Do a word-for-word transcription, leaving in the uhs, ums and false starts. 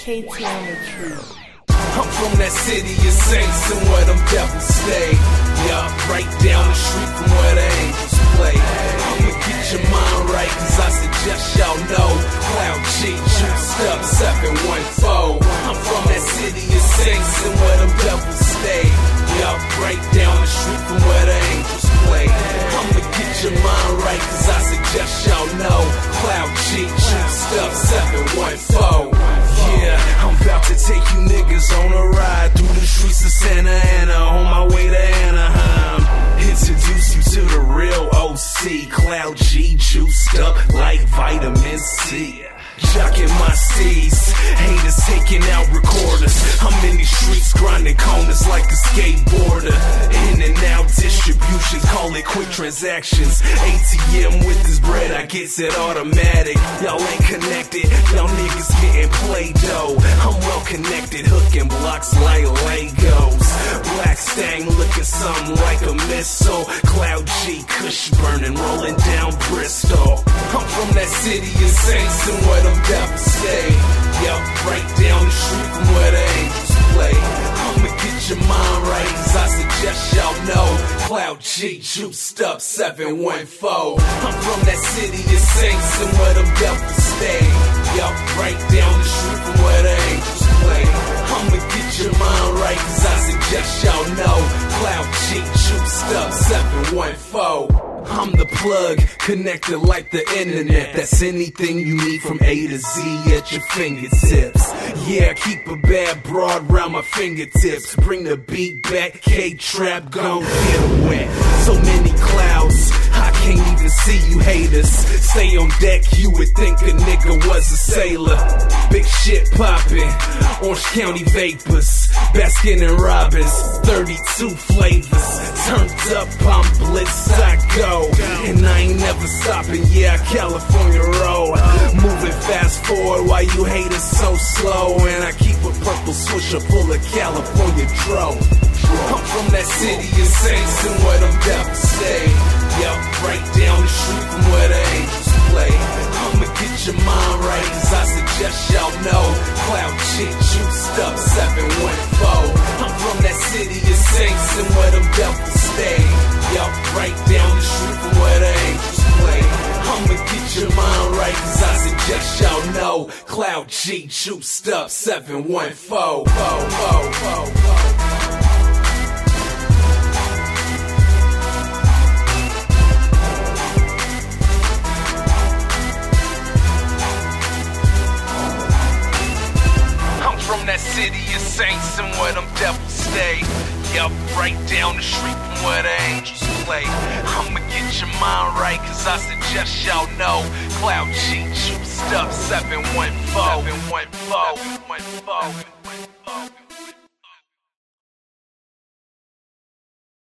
K T on the tree. I'm from that city of saints and where them devils stay. Yeah, right down the street from where the angels play. I'ma get your mind right, cause I suggest y'all know Cloud G, juiced up seven one four. I'm from that city of saints and where them devils stay. Yeah, right down the street from where the angels play. I'ma get your mind right, cause I suggest y'all know Cloud G, juiced up seven one four. Yeah, I'm about to take you niggas on a ride through the streets of Santa Ana on my way to Anaheim. Introduce you to the real O C, Cloud G, juiced up like vitamin C. Jocking my steez, haters taking out recorders. I'm in these streets grinding corners like a skateboarder. In and out distribution, call it quick transactions. A T M with this bread, I guess it automatic. Y'all ain't connected, y'all niggas getting played though. I'm well connected, hooking blocks like Legos. Black Stang looking something like a missile. Cloud G, Kush burning, rolling down Bristol. I'm from that city of saints and where them devils stay. Yup, right down the street from where the angels play. I'ma get your mind right, cause I suggest y'all know Cloud G, juiced up seven one four. I'm from that city of saints and where them devils stay. Yup, right down the street from where the angels play. I'ma get your mind right, cause I suggest y'all know Cloud G, juiced up seven one four. I'm the plug, connected like the internet. That's anything you need from A to Z at your fingertips. Yeah, keep a bad broad round my fingertips. Bring the beat back, K-Trap, gon' get wet. So many clouds, I can't even see you haters. Stay on deck, you would think a nigga was a sailor. Big shit poppin', Orange County vapors, Baskin and Robbins, thirty-two flavors. Turned up, I'm blitz, I go. And I ain't never stopping, yeah, California roll. Moving fast forward while you haters so slow. And I keep a purple swisher full of California dro. I'm from that city of saints and where them devils stay. Yup, right down the street from where the angels play. I'ma get your mind right, cause I suggest y'all know Cloud G, juiced up seven one four. I'm from that city of saints and where them devils stay. Yup, right down the street from where the angels play. I'ma get your mind right, cause I suggest y'all know Cloud G, juiced up seven one four. I'm from that city of saints and where them devils stay. Yup, right down the street from where the angels play. I'ma get your mind right, cause I suggest y'all know Cloud G, juiced up seven one four. seven one four.